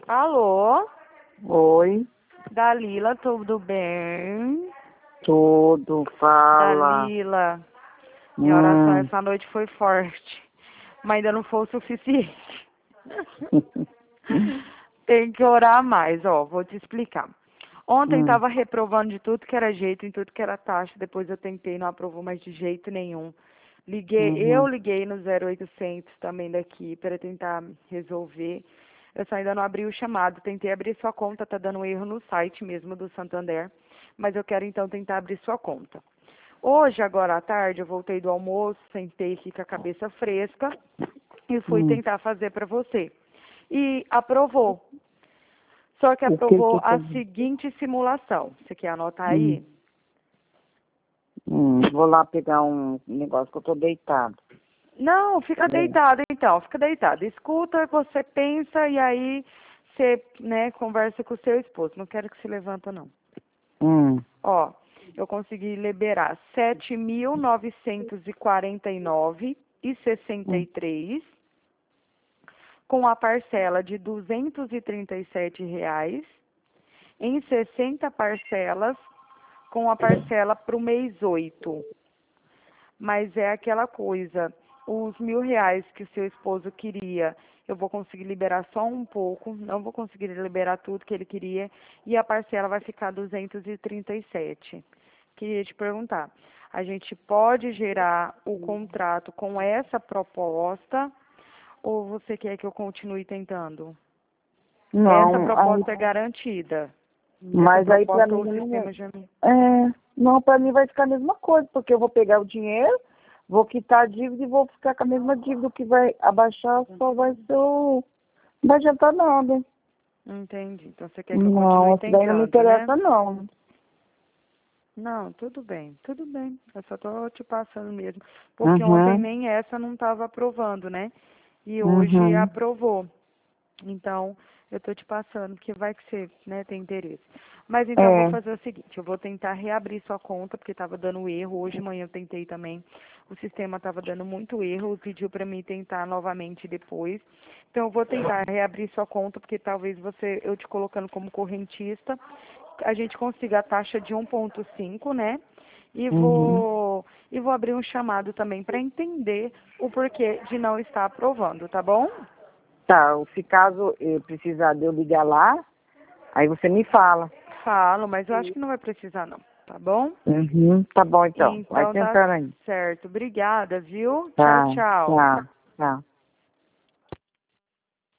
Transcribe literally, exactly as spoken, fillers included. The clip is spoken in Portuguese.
Alô? Oi, Dalila, tudo bem? tudo, fala. Dalila, minha oração Hum. essa noite foi forte, mas ainda não foi o suficiente. Tem que orar mais, ó, vou te explicar. Ontem hum. estava reprovando de tudo que era jeito, em tudo que era taxa, depois eu tentei, não aprovou mais de jeito nenhum. Liguei, eu Uhum. liguei no zero oitocentos também daqui para tentar resolver. Eu só ainda não abri o chamado, tentei abrir sua conta, tá dando erro no site mesmo do Santander, mas eu quero então tentar abrir sua conta. Hoje, agora à tarde, eu voltei do almoço, sentei aqui com a cabeça fresca e fui Hum. tentar fazer para você. E aprovou. Só que O que que aprovou eu a fazer? seguinte simulação. Você quer anotar Hum. aí? Hum. Vou lá pegar um negócio que eu tô deitado. Não, fica É. deitado então, fica deitado. Escuta, você pensa e aí você, né, conversa com o seu esposo. Não quero que se levanta, não. Hum. Ó, eu consegui liberar sete mil novecentos e quarenta e nove e sessenta e Hum. três com a parcela de duzentos e trinta e sete reais em sessenta parcelas com a parcela para o mês oito. Mas é aquela coisa, os mil reais que o seu esposo queria, eu vou conseguir liberar só um pouco, não vou conseguir liberar tudo que ele queria, e a parcela vai ficar duzentos e trinta e sete. Queria te perguntar, a gente pode gerar o contrato com essa proposta, ou você quer que eu continue tentando? Essa Não, aí, proposta é garantida. Essa mas aí pra proposta mim, o sistema já me... é, não, pra mim vai ficar a mesma coisa, porque eu vou pegar o dinheiro, vou quitar a dívida e vou ficar com a mesma dívida. O que vai abaixar só vai ser o... Não vai adiantar nada. Entendi. Então você quer que eu continue Não, isso daí não me tentando, né? interessa não. Não, tudo bem, tudo bem. Eu só tô te passando mesmo. Porque ontem Uhum. nem essa não estava aprovando, né? E hoje Uhum. aprovou. Então, eu tô te passando, porque vai que você, né, tem interesse. Mas então eu vou É. fazer o seguinte, eu vou tentar reabrir sua conta, porque estava dando erro. Hoje de manhã eu tentei também. O sistema estava dando muito erro, pediu para mim tentar novamente depois. Então eu vou tentar reabrir sua conta, porque talvez você, eu te colocando como correntista, a gente consiga a taxa de um ponto cinco, né? E Uhum. vou, e vou abrir um chamado também para entender o porquê de não estar aprovando, tá bom? Tá, se caso eu precisar de eu ligar lá, aí você me fala. Falo, mas eu acho que não vai precisar não, tá bom? Uhum. Tá bom então. Vai Então tá tentando aí. certo. Obrigada, viu? Tchau, Tá, tchau. tá, tá.